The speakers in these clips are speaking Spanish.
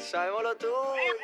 Sabémoslo tú.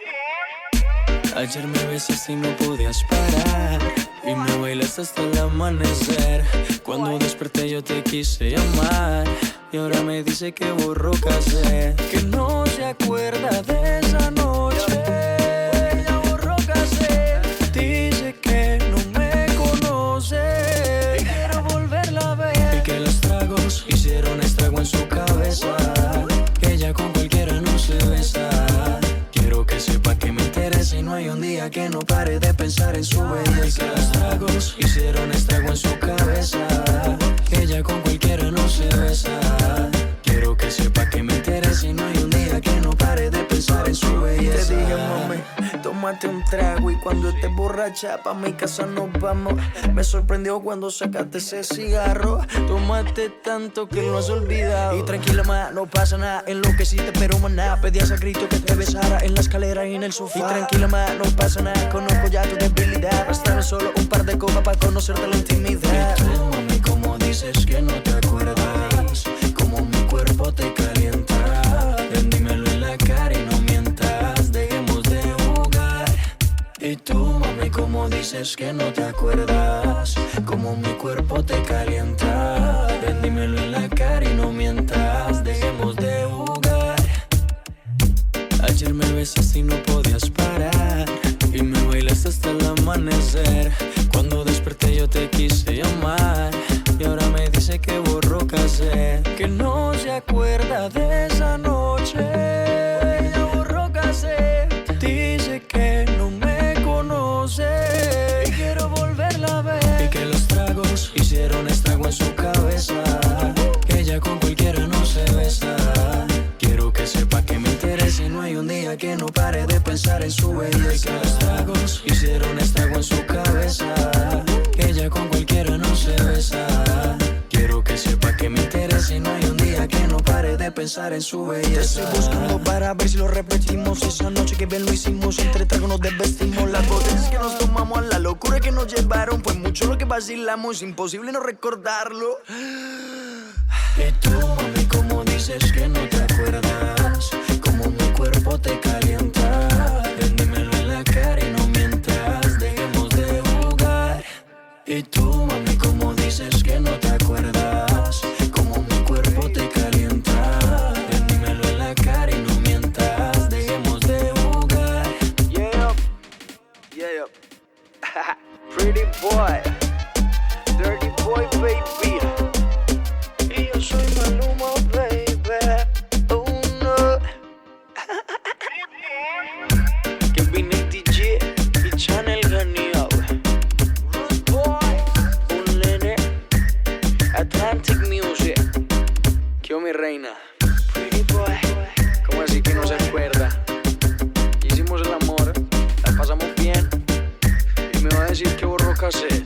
Ayer me besaste y no podías parar, y me bailaste hasta el amanecer. Cuando desperté yo te quise llamar, y ahora me dice que borró casé, que no se acuerda de esa noche. Ya borró casé. Dice que no me conoce, y quiero volverla a ver, y que los tragos hicieron estrago en su cabeza, que ella con cualquiera no se besa. Quiero que sepa que me interesa y no hay un día que no pare de pensar en su belleza. Y que los tragos hicieron estrago en su cabeza, que ella con cualquiera no se besa. Quiero que sepa que me interesa y no hay un día que no pare de pensar en su belleza. Te dije, mami, tómate un trago y cuando estés borracha pa' mi casa nos vamos. Me sorprendió cuando sacaste ese cigarro. Tomaste tanto que lo has olvidado. Y tranquila, ma, no pasa nada. Enloqueciste, pero maná. Pedías a grito que te besara en la escalera y en el sofá. Y tranquila, ma, no pasa nada. Conozco ya tu debilidad. Bastaron solo un par de copas para conocerte la intimidad. Y tú, mami, como dices que no te acuerdas, como mi cuerpo te calienta. Ven, dímelo en la cara y no mientas, dejemos de jugar. Y tú, mami, como dices que no te acuerdas, como mi cuerpo te calienta. Ven, dímelo en la cara y no mientas, dejemos de jugar. Ayer me besaste y no podías parar, y me bailaste hasta el amanecer. Cuando desperté yo te quise llamar, y ahora me dice que borró casé, que no se acuerda de esa noche. Ya borró casé. Dice que no me conoce, y quiero volverla a ver, y que los tragos hicieron estrago en su cabeza, que ella con cualquiera no se besa. Quiero que sepa que me interesa y no hay un día que no pare de pensar en su belleza. Y que los tragos hicieron estrago en su cabeza, que ella con cualquiera no se besa. Quiero que sepa que me interesa y no hay un día que no pare de pensar en su belleza. Te estoy buscando para ver si lo repetimos. Esa noche que bien lo hicimos, entre tragos nos desvestimos. Las botellas que nos tomamos, a la locura que nos llevaron, fue mucho lo que vacilamos, es imposible no recordarlo. Y tú, mami, como dices que no te acuerdas, como mi cuerpo te calienta. Ven, dímelo en la cara y no mientas, dejemos de jugar. Y tú, mami, como dices que no te acuerdas, como mi cuerpo te calienta. Ven, dímelo en la cara y no mientas, dejemos de jugar. Yeah, yeah. Pretty boy, dirty boy, baby. Y yo soy Maluma, baby. Oh no. Kevin y DJ y Channel Ganiao. Rude boy, un nene. Atlantic Music. Yo, mi reina. Pretty boy. ¿Cómo así que no se acuerda? Hicimos el amor, la pasamos bien, y me va a decir que borró casé.